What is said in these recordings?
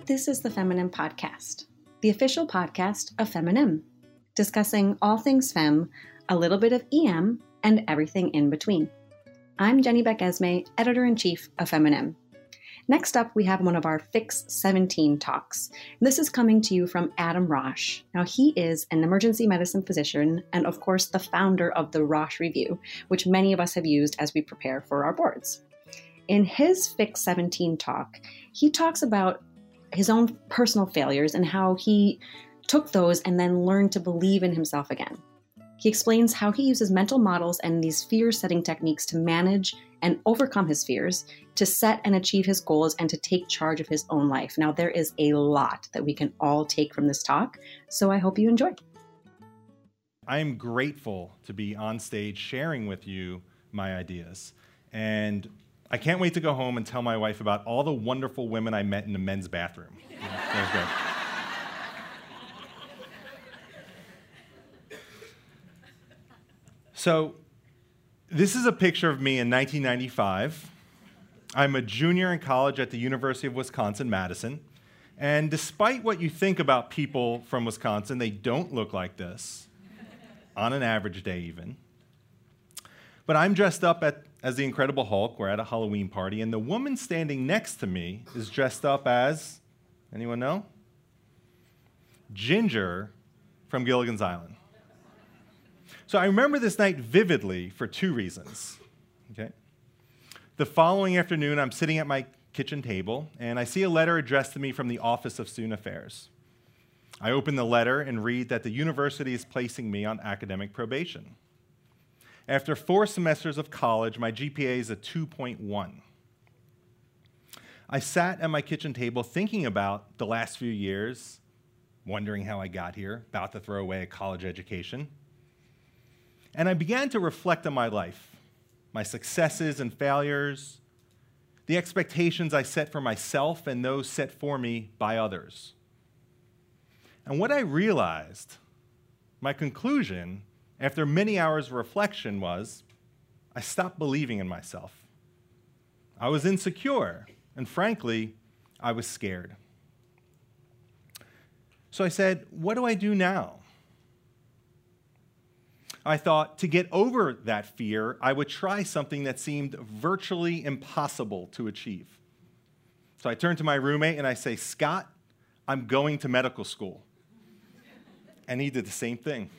This is the Feminine Podcast, the official podcast of Feminim, discussing all things femme, a little bit of EM, and everything in between. I'm Jenny Beck-Esme, Editor-in-Chief of Feminim. Next up, we have one of our Fix 17 talks. This is coming to you from Adam Rosh. Now, he is an emergency medicine physician and, of course, the founder of the Rosh Review, which many of us have used as we prepare for our boards. In his Fix 17 talk, he talks about his own personal failures and how he took those and then learned to believe in himself again. He explains how he uses mental models and these fear-setting techniques to manage and overcome his fears, to set and achieve his goals, and to take charge of his own life. Now, there is a lot that we can all take from this talk, so I hope you enjoy. I am grateful to be on stage sharing with you my ideas. And I can't wait to go home and tell my wife about all the wonderful women I met in the men's bathroom. That was great. So, this is a picture of me in 1995. I'm a junior in college at the University of Wisconsin-Madison. And despite what you think about people from Wisconsin, they don't look like this, on an average day even. But I'm dressed up as the Incredible Hulk. We're at a Halloween party, and the woman standing next to me is dressed up as, anyone know? Ginger from Gilligan's Island. So I remember this night vividly for two reasons. Okay? The following afternoon, I'm sitting at my kitchen table, and I see a letter addressed to me from the Office of Student Affairs. I open the letter and read that the university is placing me on academic probation. After 4 semesters of college, my GPA is a 2.1. I sat at my kitchen table thinking about the last few years, wondering how I got here, about to throw away a college education. And I began to reflect on my life, my successes and failures, the expectations I set for myself and those set for me by others. And what I realized, my conclusion, after many hours of reflection was, I stopped believing in myself. I was insecure, and frankly, I was scared. So I said, what do I do now? I thought to get over that fear, I would try something that seemed virtually impossible to achieve. So I turned to my roommate and I say, Scott, I'm going to medical school. And he did the same thing.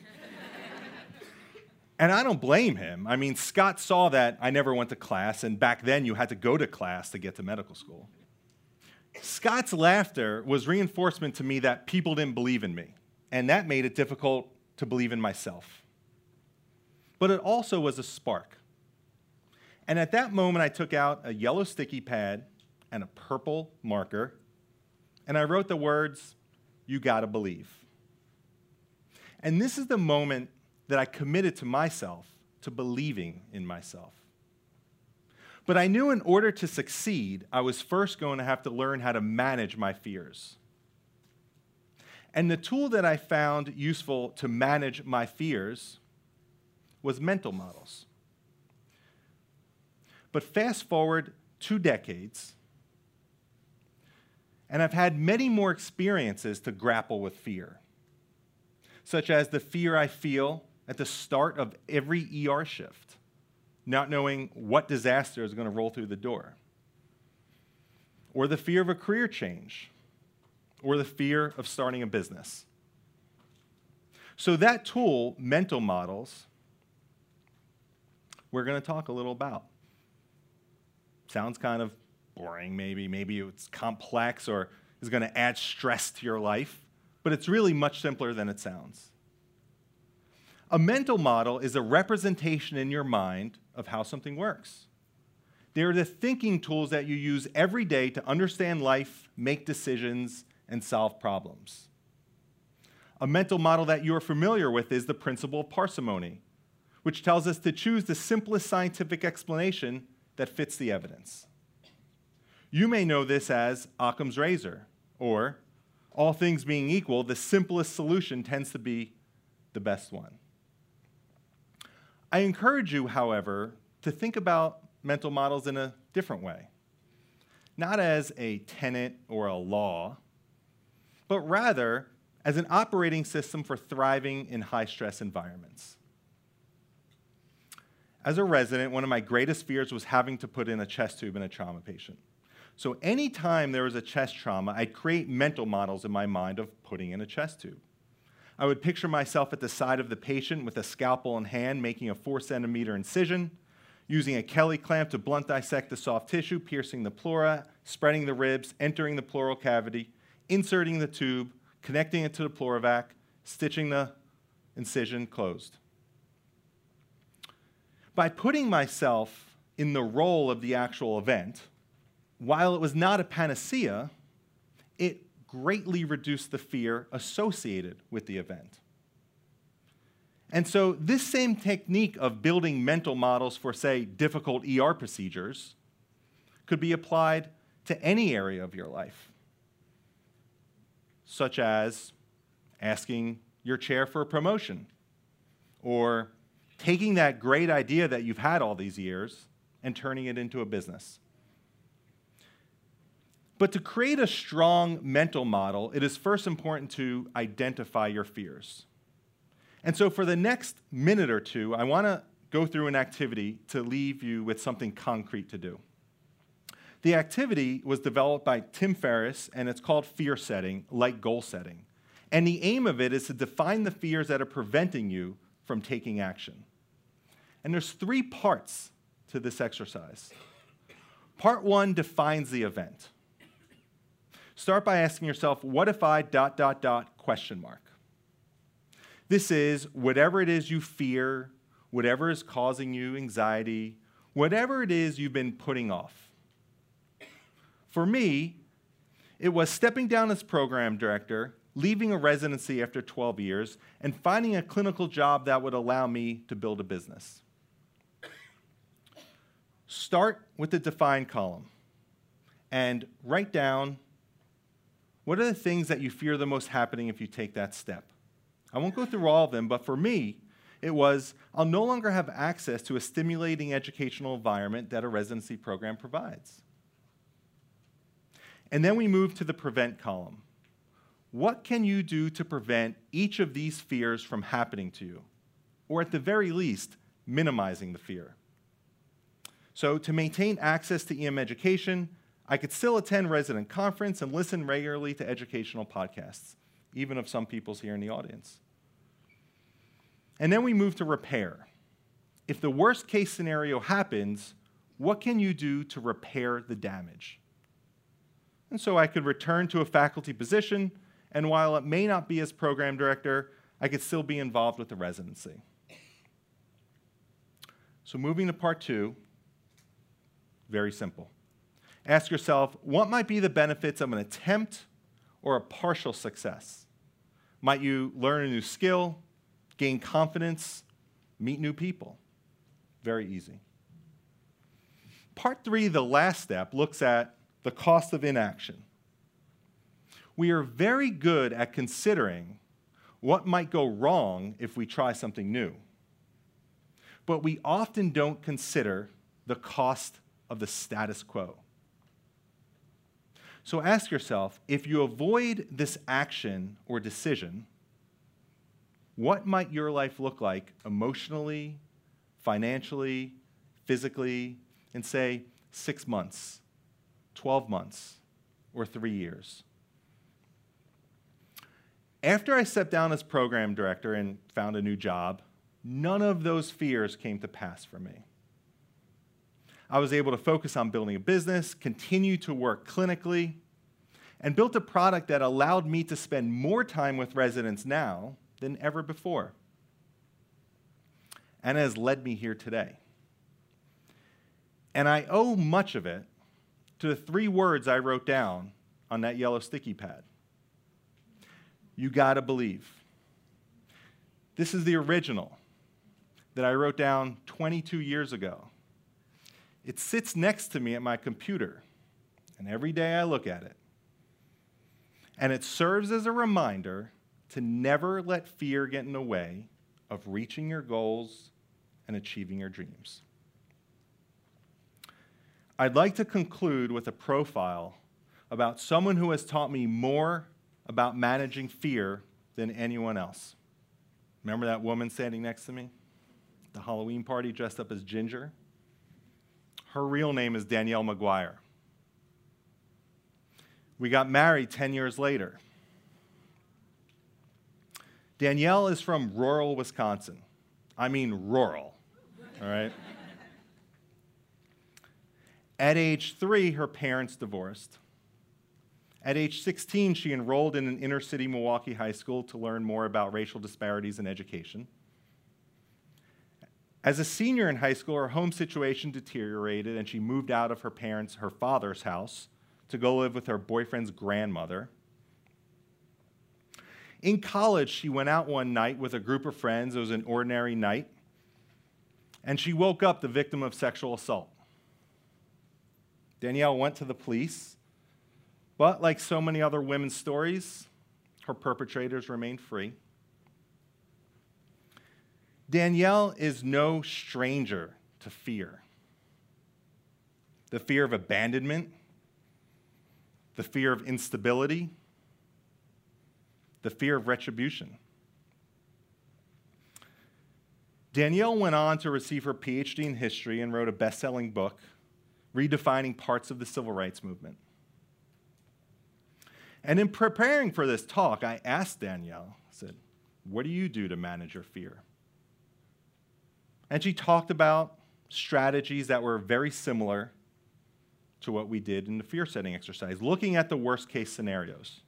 And I don't blame him. I mean, Scott saw that I never went to class, and back then you had to go to class to get to medical school. Scott's laughter was reinforcement to me that people didn't believe in me, and that made it difficult to believe in myself. But it also was a spark. And at that moment, I took out a yellow sticky pad and a purple marker, and I wrote the words, "You gotta believe." And this is the moment that I committed to myself, to believing in myself. But I knew in order to succeed, I was first going to have to learn how to manage my fears. And the tool that I found useful to manage my fears was mental models. But fast forward 2 decades, and I've had many more experiences to grapple with fear, such as the fear I feel at the start of every ER shift, not knowing what disaster is going to roll through the door, or the fear of a career change, or the fear of starting a business. So that tool, mental models, we're going to talk a little about. Sounds kind of boring, maybe it's complex or is going to add stress to your life, but it's really much simpler than it sounds. A mental model is a representation in your mind of how something works. They're the thinking tools that you use every day to understand life, make decisions, and solve problems. A mental model that you're familiar with is the principle of parsimony, which tells us to choose the simplest scientific explanation that fits the evidence. You may know this as Occam's razor, or all things being equal, the simplest solution tends to be the best one. I encourage you, however, to think about mental models in a different way. Not as a tenet or a law, but rather as an operating system for thriving in high-stress environments. As a resident, one of my greatest fears was having to put in a chest tube in a trauma patient. So anytime there was a chest trauma, I'd create mental models in my mind of putting in a chest tube. I would picture myself at the side of the patient with a scalpel in hand, making a 4-centimeter incision, using a Kelly clamp to blunt dissect the soft tissue, piercing the pleura, spreading the ribs, entering the pleural cavity, inserting the tube, connecting it to the pleurovac, stitching the incision closed. By putting myself in the role of the actual event, while it was not a panacea, it greatly reduced the fear associated with the event. And so this same technique of building mental models for, say, difficult ER procedures could be applied to any area of your life, such as asking your chair for a promotion, or taking that great idea that you've had all these years and turning it into a business. But to create a strong mental model, it is first important to identify your fears. And so for the next minute or two, I want to go through an activity to leave you with something concrete to do. The activity was developed by Tim Ferriss, and it's called fear setting, like goal setting. And the aim of it is to define the fears that are preventing you from taking action. And there's 3 parts to this exercise. Part 1 defines the event. Start by asking yourself, what if I ... This is whatever it is you fear, whatever is causing you anxiety, whatever it is you've been putting off. For me, it was stepping down as program director, leaving a residency after 12 years, and finding a clinical job that would allow me to build a business. Start with the define column and write down what are the things that you fear the most happening if you take that step. I won't go through all of them, but for me, it was I'll no longer have access to a stimulating educational environment that a residency program provides. And then we move to the prevent column. What can you do to prevent each of these fears from happening to you? Or at the very least, minimizing the fear. So to maintain access to EM education, I could still attend resident conference and listen regularly to educational podcasts, even if some people's here in the audience. And then we move to repair. If the worst case scenario happens, what can you do to repair the damage? And so I could return to a faculty position, and while it may not be as program director, I could still be involved with the residency. So moving to part 2, very simple. Ask yourself, what might be the benefits of an attempt or a partial success? Might you learn a new skill, gain confidence, meet new people? Very easy. Part 3, the last step, looks at the cost of inaction. We are very good at considering what might go wrong if we try something new, but we often don't consider the cost of the status quo. So ask yourself, if you avoid this action or decision, what might your life look like emotionally, financially, physically, in, say, 6 months, 12 months, or 3 years? After I stepped down as program director and found a new job, none of those fears came to pass for me. I was able to focus on building a business, continue to work clinically, and built a product that allowed me to spend more time with residents now than ever before, and has led me here today. And I owe much of it to the 3 words I wrote down on that yellow sticky pad. You gotta believe. This is the original that I wrote down 22 years ago. It sits next to me at my computer, and every day I look at it. And it serves as a reminder to never let fear get in the way of reaching your goals and achieving your dreams. I'd like to conclude with a profile about someone who has taught me more about managing fear than anyone else. Remember that woman standing next to me? The Halloween party dressed up as Ginger? Her real name is Danielle McGuire. We got married 10 years later. Danielle is from rural Wisconsin. I mean rural, all right? At age 3, her parents divorced. At age 16, she enrolled in an inner-city Milwaukee high school to learn more about racial disparities in education. As a senior in high school, her home situation deteriorated, and she moved out of her father's house to go live with her boyfriend's grandmother. In college, she went out one night with a group of friends. It was an ordinary night, and she woke up the victim of sexual assault. Danielle went to the police, but like so many other women's stories, her perpetrators remained free. Danielle is no stranger to fear. The fear of abandonment, the fear of instability, the fear of retribution. Danielle went on to receive her PhD in history and wrote a best-selling book, redefining parts of the civil rights movement. And in preparing for this talk, I asked Danielle, I said, what do you do to manage your fear? And she talked about strategies that were very similar to what we did in the fear setting exercise, looking at the worst case scenarios.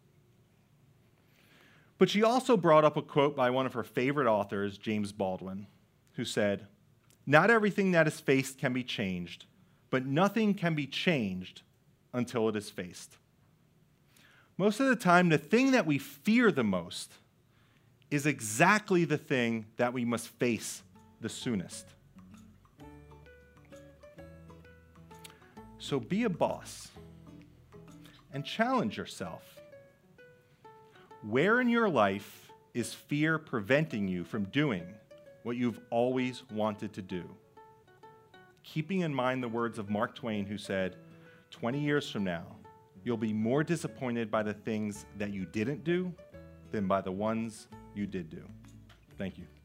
But she also brought up a quote by one of her favorite authors, James Baldwin, who said, "Not everything that is faced can be changed, but nothing can be changed until it is faced." Most of the time, the thing that we fear the most is exactly the thing that we must face the soonest. So be a boss and challenge yourself. Where in your life is fear preventing you from doing what you've always wanted to do? Keeping in mind the words of Mark Twain, who said, 20 years from now, you'll be more disappointed by the things that you didn't do than by the ones you did do. Thank you.